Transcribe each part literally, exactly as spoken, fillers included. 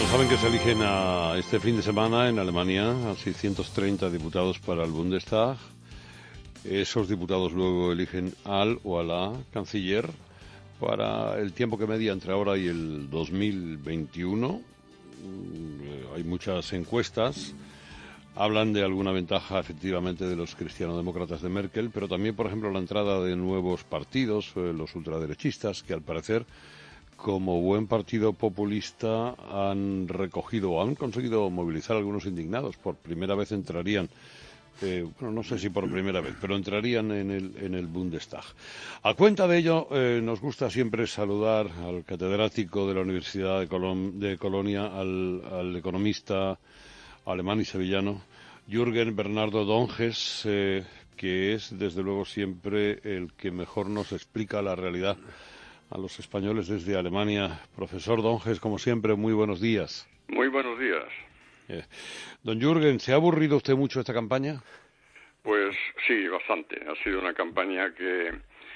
Saben que se eligen a este fin de semana en Alemania a seiscientos treinta diputados para el Bundestag. Esos diputados luego eligen al o a la canciller para el tiempo que media entre ahora y el dos mil veintiuno. Hay muchas encuestas. Hablan de alguna ventaja, efectivamente, de los cristianodemócratas de Merkel, pero también, por ejemplo, la entrada de nuevos partidos, eh, los ultraderechistas, que al parecer, como buen partido populista, han recogido o han conseguido movilizar a algunos indignados. Por primera vez entrarían, eh, bueno, no sé si por primera vez, pero entrarían en el, en el Bundestag. A cuenta de ello, eh, nos gusta siempre saludar al catedrático de la Universidad de, Colom- de Colonia, al, al economista alemán y sevillano, Jürgen Bernardo Donges, eh, que es, desde luego, siempre el que mejor nos explica la realidad a los españoles desde Alemania. Profesor Donges, como siempre, muy buenos días. Muy buenos días. Eh, don Jürgen, ¿se ha aburrido usted mucho esta campaña? Pues sí, bastante. Ha sido una campaña que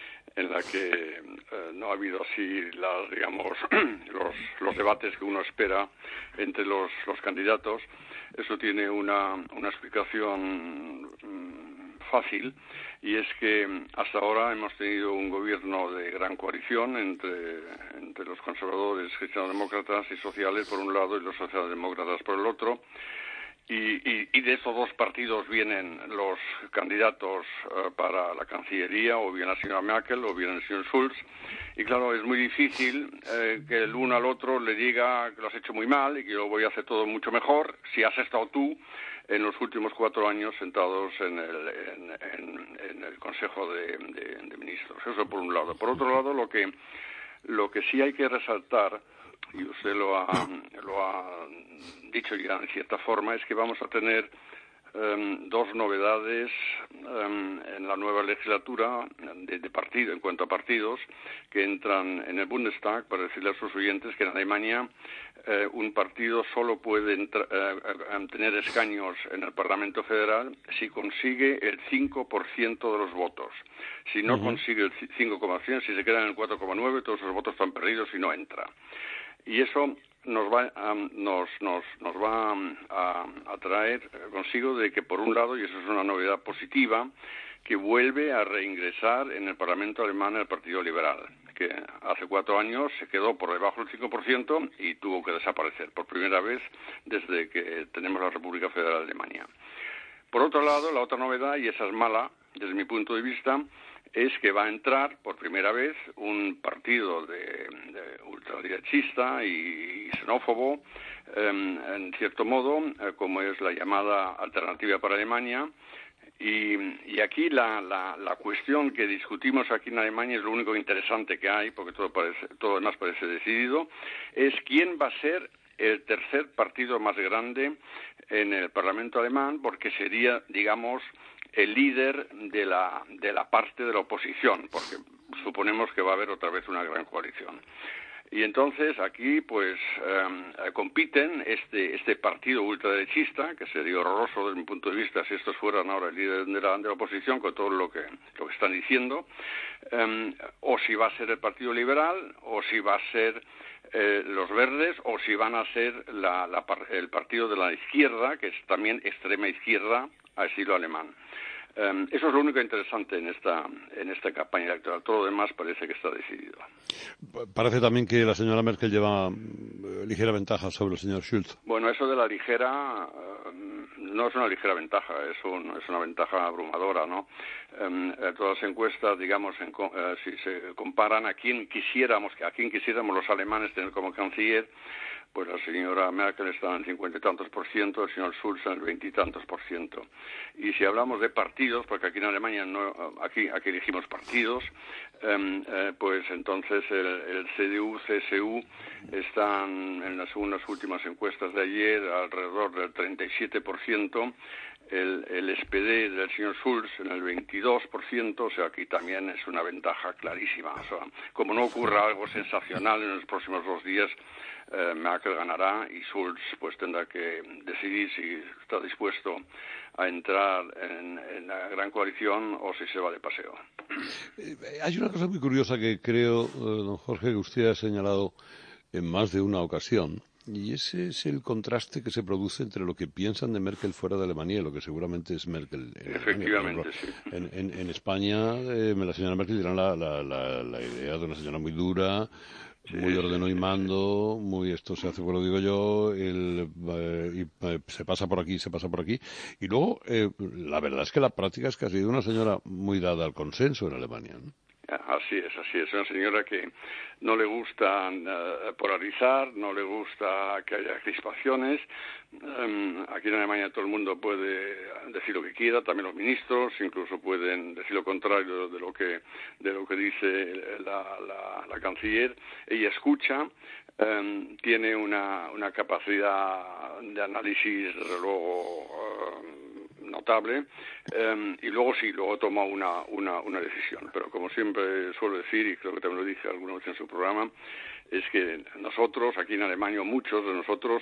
en la que eh, no ha habido así las, digamos, los, los debates que uno espera entre los, los candidatos. Eso tiene una, una explicación mmm, fácil, y es que hasta ahora hemos tenido un gobierno de gran coalición entre, entre los conservadores, cristianodemócratas y sociales por un lado y los socialdemócratas por el otro. Y, y, y de esos dos partidos vienen los candidatos uh, para la Cancillería, o bien la señora Merkel o bien el señor Schulz. Y claro, es muy difícil eh, que el uno al otro le diga que lo has hecho muy mal y que yo voy a hacer todo mucho mejor si has estado tú en los últimos cuatro años sentados en el, en, en, en el Consejo de, de, de Ministros. Eso por un lado. Por otro lado, lo que, lo que sí hay que resaltar, y usted lo ha, lo ha dicho ya en cierta forma, es que vamos a tener um, dos novedades um, en la nueva legislatura de, de partido, en cuanto a partidos, que entran en el Bundestag, para decirle a sus oyentes que en Alemania eh, un partido solo puede entra, eh, tener escaños en el Parlamento Federal si consigue el cinco por ciento de los votos. Si no uh-huh. consigue el cinco coma cinco, si se queda en el cuatro coma nueve, todos los votos están perdidos y no entra. Y eso nos va, um, nos, nos, nos va um, a, a traer consigo de que, por un lado, y eso es una novedad positiva, que vuelve a reingresar en el Parlamento alemán el Partido Liberal, que hace cuatro años se quedó por debajo del cinco por ciento y tuvo que desaparecer por primera vez desde que tenemos la República Federal de Alemania. Por otro lado, la otra novedad, y esa es mala desde mi punto de vista, es que va a entrar por primera vez un partido de, de ultraderechista y xenófobo, eh, en cierto modo, eh, como es la llamada Alternativa para Alemania. Y, y aquí la, la, la cuestión que discutimos aquí en Alemania es lo único interesante que hay, porque todo, parece, todo demás parece decidido, es quién va a ser el tercer partido más grande en el Parlamento alemán, porque sería, digamos, el líder de la, de la parte de la oposición, porque suponemos que va a haber otra vez una gran coalición. Y entonces aquí pues eh, compiten este este partido ultraderechista, que sería horroroso desde mi punto de vista si estos fueran ahora el líder de la, de la oposición, con todo lo que, lo que están diciendo, eh, o si va a ser el Partido Liberal, o si va a ser eh, los Verdes, o si van a ser la, la, el partido de la izquierda, que es también extrema izquierda, a estilo alemán. Um, eso es lo único interesante en esta en esta campaña electoral. Todo lo demás parece que está decidido. Parece también que la señora Merkel lleva uh, ligera ventaja sobre el señor Schulz. Bueno, eso de la ligera uh, no es una ligera ventaja, es, un, es una ventaja abrumadora, ¿no? Um, todas las encuestas, digamos, en, uh, si se comparan a quién quisiéramos, a quién quisiéramos los alemanes tener como canciller, pues la señora Merkel está en cincuenta y tantos por ciento, el señor Schulz en el veintitantos por ciento. Y si hablamos de partidos, porque aquí en Alemania no, aquí, aquí elegimos partidos, eh, eh, pues entonces el, el C D U, C S U están en las unas últimas encuestas de ayer alrededor del treinta y siete por ciento, el, el S P D del señor Schulz en el veintidós por ciento, o sea, aquí también es una ventaja clarísima. O sea, como no ocurra algo sensacional en los próximos dos días, eh, Merkel ganará y Schulz pues tendrá que decidir si está dispuesto a entrar en, en la gran coalición o si se va de paseo. Eh, hay una cosa muy curiosa que creo, eh, don Jorge, que usted ha señalado en más de una ocasión, Y ese es el contraste que se produce entre lo que piensan de Merkel fuera de Alemania y lo que seguramente es Merkel en Efectivamente, Alemania. Por sí. ejemplo, en, en, en España, eh, la señora Merkel tiene la, la, la, la idea de una señora muy dura, Sí, muy sí, ordeno y sí, sí. mando, muy esto se hace, pues lo digo yo, el, eh, y, eh, se pasa por aquí, se pasa por aquí. Y luego, eh, la verdad es que la práctica es que ha sido una señora muy dada al consenso en Alemania, ¿no? Así es, así es. Una señora que no le gusta uh, polarizar, no le gusta que haya crispaciones. Um, aquí en Alemania todo el mundo puede decir lo que quiera, también los ministros, incluso pueden decir lo contrario de lo que de lo que dice la, la, la canciller. Ella escucha, um, tiene una, una capacidad de análisis, desde luego, uh, notable, eh, y luego sí, luego toma una, una, una decisión. Pero como siempre suelo decir, y creo que también lo dije alguna vez en su programa, es que nosotros, aquí en Alemania, muchos de nosotros,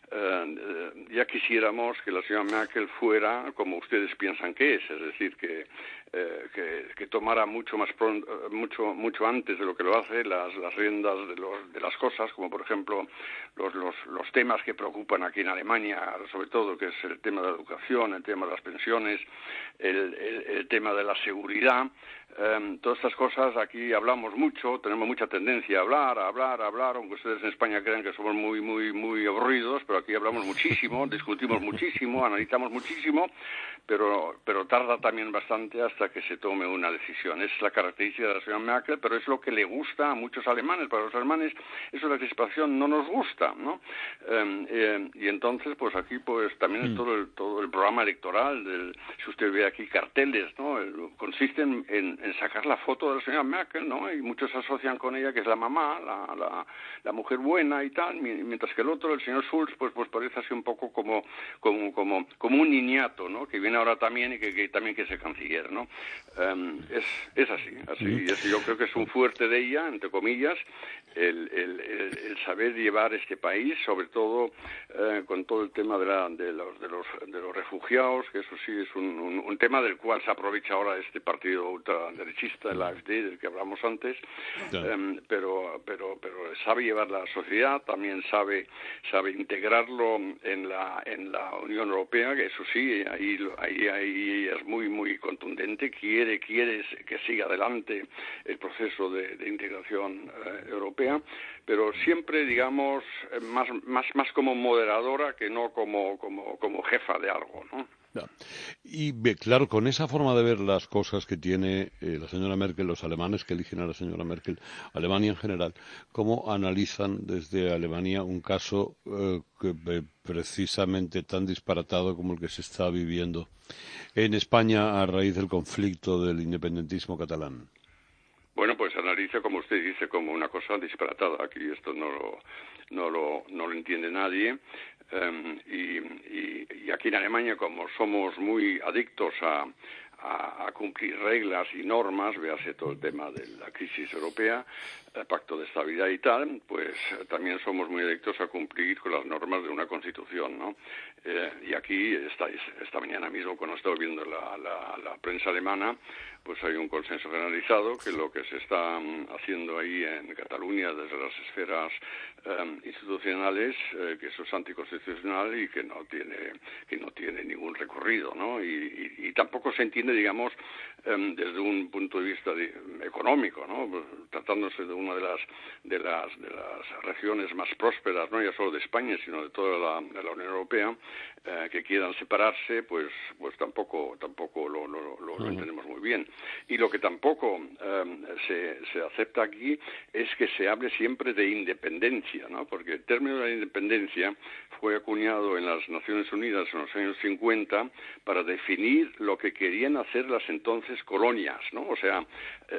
eh, ya quisiéramos que la señora Merkel fuera como ustedes piensan que es, es decir, que, eh, que, que tomara mucho más pronto, mucho, mucho antes de lo que lo hace las, las riendas de, los, de las cosas, como por ejemplo los, los, los temas que preocupan aquí en Alemania, sobre todo, que es el tema de la educación, el tema de las pensiones, el, el, el tema de la seguridad. Um, todas estas cosas aquí hablamos mucho, tenemos mucha tendencia a hablar, a hablar, a hablar, aunque ustedes en España crean que somos muy, muy, muy aburridos, pero aquí hablamos muchísimo, discutimos muchísimo, analizamos muchísimo, pero, pero tarda también bastante hasta que se tome una decisión. Es la característica de la señora Merkel, pero es lo que le gusta a muchos alemanes. Para los alemanes eso de la crispación no nos gusta, ¿no? Um, eh, y entonces, pues aquí, pues también Mm. todo el, todo el programa electoral, del, si usted ve aquí carteles, ¿no? El, consisten en, en sacar la foto de la señora Merkel, ¿no? Y muchos asocian con ella que es la mamá, la, la, la mujer buena y tal, mientras que el otro, el señor Schulz, pues, pues parece así un poco como, como, como, como un niñato, ¿no? Que viene ahora también y que, que también quiere ser canciller, ¿no? Um, es, es así, así, Mm. y es, yo creo que es un fuerte de ella, entre comillas, el, el, el, el saber llevar este país, sobre todo eh, con todo el tema de, la, de, los, de, los, de los refugiados, que eso sí es un, un, un tema del cual se aprovecha ahora este partido ultraderechista, el A F D, del que hablamos antes, Claro. um, pero, pero, pero sabe llevar la sociedad, también sabe, sabe integrarlo en la, en la Unión Europea, que eso sí, ahí, ahí, ahí es muy, muy contundente, quiere, quiere que siga adelante el proceso de, de integración eh, europea, pero siempre, digamos, más, más, más como moderadora que no como, como, como jefa de algo, ¿no? Ya. Y ve, claro, con esa forma de ver las cosas que tiene eh, la señora Merkel, los alemanes que eligen a la señora Merkel, Alemania en general, ¿cómo analizan desde Alemania un caso eh, que, eh, precisamente tan disparatado como el que se está viviendo en España a raíz del conflicto del independentismo catalán? Bueno, pues analiza, como usted dice, como una cosa disparatada. Aquí esto no lo, no lo, no lo entiende nadie. Um, y, y, y aquí en Alemania, como somos muy adictos a, a, a cumplir reglas y normas, véase todo el tema de la crisis europea, el pacto de estabilidad y tal, pues también somos muy adictos a cumplir con las normas de una constitución, ¿no? Eh, y aquí, esta, esta mañana mismo, cuando estaba viendo la, la, la prensa alemana, pues hay un consenso generalizado que lo que se está um, haciendo ahí en Cataluña desde las esferas um, institucionales, eh, que eso es anticonstitucional y que no tiene que no tiene ningún recorrido, ¿no? Y, y, y tampoco se entiende, digamos, um, desde un punto de vista de, económico, ¿no? Pues, tratándose de una de las de las de las regiones más prósperas, no ya solo de España, sino de toda la, de la Unión Europea, eh, que quieran separarse, pues pues tampoco tampoco lo, lo, lo, lo entendemos muy bien. Y lo que tampoco eh, se, se acepta aquí es que se hable siempre de independencia, ¿no? Porque el término de la independencia fue acuñado en las Naciones Unidas en los años cincuenta para definir lo que querían hacer las entonces colonias, ¿no? O sea, eh,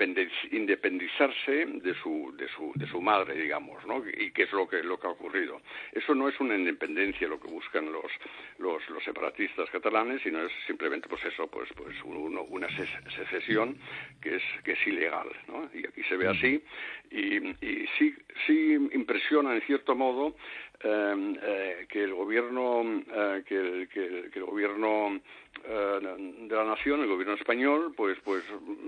independizarse de su de su de su madre, digamos, ¿no? Y qué es lo que lo que ha ocurrido. Eso no es una independencia lo que buscan los los, los separatistas catalanes, sino es simplemente, pues eso, pues pues uno, una secesión que es que es ilegal, ¿no? Y aquí se ve así, y, y sí sí impresiona en cierto modo eh, eh, que el gobierno eh, que, el, que, el, que el gobierno eh, de la nación, el gobierno español, pues pues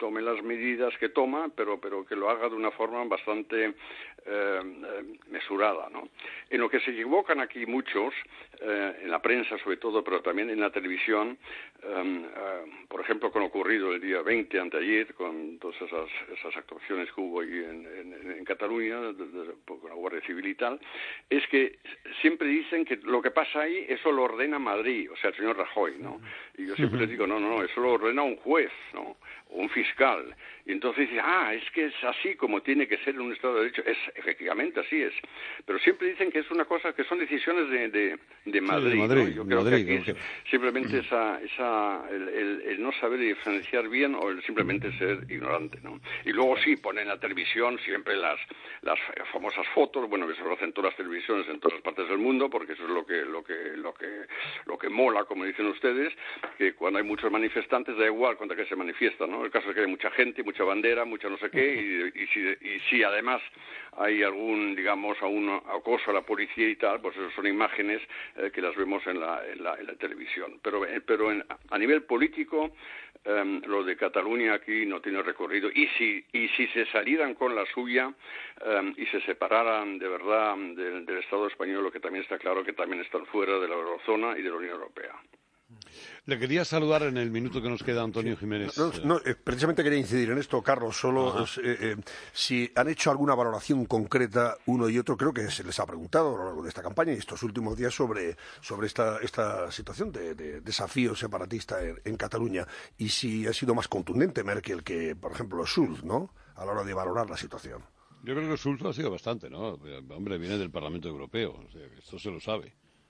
tome las medidas que toma, pero, pero que lo haga de una forma bastante eh, eh, mesurada, ¿no? En lo que se equivocan aquí muchos, eh, en la prensa sobre todo, pero también en la televisión, eh, eh, por ejemplo, con lo ocurrido el día veinte, anteayer, con todas esas, esas actuaciones que hubo ahí en, en, en Cataluña, de, de, con la Guardia Civil y tal, es que siempre dicen que lo que pasa ahí, eso lo ordena Madrid, o sea, el señor Rajoy, ¿no? Y yo siempre les digo, no, no, no, eso lo ordena un juez, ¿no? O un fiscal. Y entonces dice, ah, es que es así como tiene que ser en un Estado de Derecho. Es, efectivamente, así es. Pero siempre dicen que es una cosa, que son decisiones de, de, de Madrid. Sí, de Madrid, ¿no? Yo creo Madrid, que aquí okay. es simplemente esa, esa el, el, el no saber diferenciar bien o el simplemente ser ignorante, ¿no? Y luego sí, ponen en la televisión siempre las, las famosas fotos, bueno, que se lo hacen todas las televisiones en todas las partes del mundo, porque eso es lo que, lo que, lo que, lo que mola, como dicen ustedes, que cuando hay muchos manifestantes da igual contra qué se manifiestan, ¿no? El caso es que hay mucha gente, mucha bandera, mucha no sé qué, y, y, si, y si además hay algún, digamos, algún acoso a la policía y tal, pues eso son imágenes eh, que las vemos en la, en la, en la televisión. Pero, eh, pero en, a nivel político, eh, lo de Cataluña aquí no tiene recorrido. Y si, y si se salieran con la suya eh, y se separaran de verdad del, del Estado español, lo que también está claro que también están fuera de la eurozona y de la Unión Europea. Le quería saludar en el minuto que nos queda, Antonio Jiménez. No, no, eh, precisamente quería incidir en esto, Carlos, solo eh, eh, si han hecho alguna valoración concreta uno y otro, creo que se les ha preguntado a lo largo de esta campaña y estos últimos días sobre, sobre esta, esta situación de, de desafío separatista en, en Cataluña, y si ha sido más contundente Merkel que, por ejemplo, Schulz, ¿no?, a la hora de valorar la situación. Yo creo que Schulz ha sido bastante, ¿no? Hombre, viene del Parlamento Europeo, o sea, esto se lo sabe.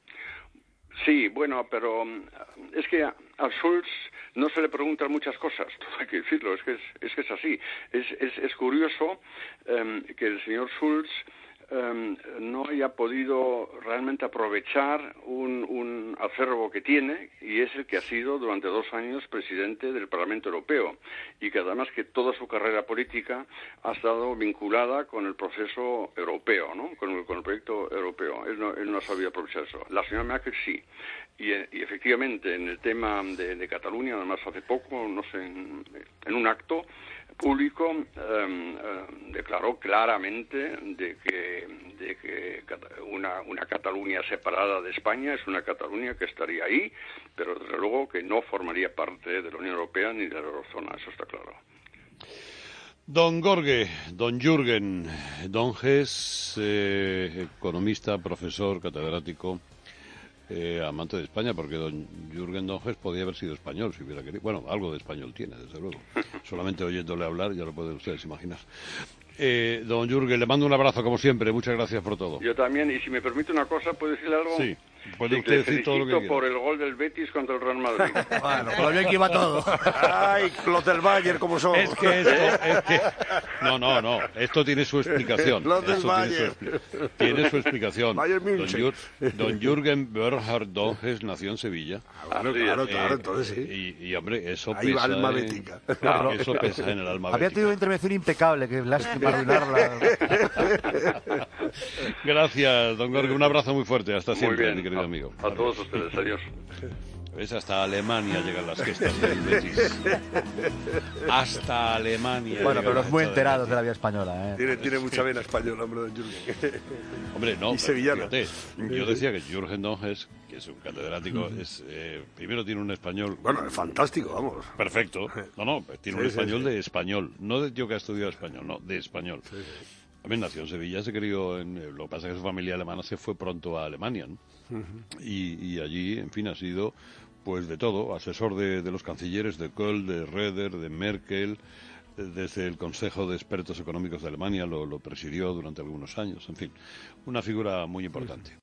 Sí, bueno, pero es que a, a Schulz no se le preguntan muchas cosas, todo hay que decirlo, es que es, es, que es así. Es, es, es curioso um, que el señor Schulz um, no haya podido realmente aprovechar un, un acervo que tiene, y es el que ha sido durante dos años presidente del Parlamento Europeo, y que además que toda su carrera política ha estado vinculada con el proceso europeo, ¿no?, con el, con el proyecto europeo. Él no, él no ha sabido aprovechar eso. La señora Merkel sí. Y, y efectivamente, en el tema de, de Cataluña, además hace poco, no sé, en, en un acto público, eh, eh, declaró claramente de que, de que una, una Cataluña separada de España es una Cataluña que estaría ahí, pero desde luego que no formaría parte de la Unión Europea ni de la eurozona, eso está claro. Don Jorge, don Jürgen Donges, eh, economista, profesor, catedrático, eh, amante de España, porque don Jürgen Donges podía haber sido español si hubiera querido. Bueno, algo de español tiene, desde luego. Solamente oyéndole hablar ya lo pueden ustedes imaginar. Eh, don Jürgen, le mando un abrazo como siempre. Muchas gracias por todo. Yo también, y si me permite una cosa, ¿puedo decirle algo? Sí. Puede usted decir todo lo que quiera. Por el gol del Betis contra el Real Madrid. Bueno, por lo bien que iba todo. Ay, los del Bayern, como son. Es que esto, es que... No, no, no. Esto tiene su explicación. Los del Eso Bayern. Tiene su, tiene su explicación. Don, Jür... Don Jürgen Bernhard Donges nació en Sevilla. Claro, claro, claro, entonces sí. Y, y hombre, eso Ahí pesa. va alma en... bética. Claro, eso pesa en el alma bética. Había tenido una intervención impecable, que lástima arruinarla. Gracias, don Jorge. Un abrazo muy fuerte. Hasta siempre, bien. mi querido a, amigo. A todos ustedes, adiós. ¿Ves? Hasta Alemania llegan las gestas del Betis. Hasta Alemania. Bueno, pero los muy de enterados de la vida española, ¿eh? Tiene, tiene mucha vena española, hombre, don Jürgen. Hombre, no, y sevillana. Fíjate, yo decía que Jürgen Donges, que es un catedrático, es eh, primero tiene un español... Bueno, es fantástico, vamos. Perfecto. No, no, tiene un sí, español sí, sí. de español. No de yo que ha estudiado español, no, de español. Sí, sí. También nació en Sevilla, se crió en... Lo que pasa es que su familia alemana se fue pronto a Alemania, ¿no? Uh-huh. y, y allí, en fin, ha sido, pues de todo, asesor de, de los cancilleres de Kohl, de Reder, de Merkel, desde el Consejo de Expertos Económicos de Alemania lo, lo presidió durante algunos años, en fin, una figura muy importante.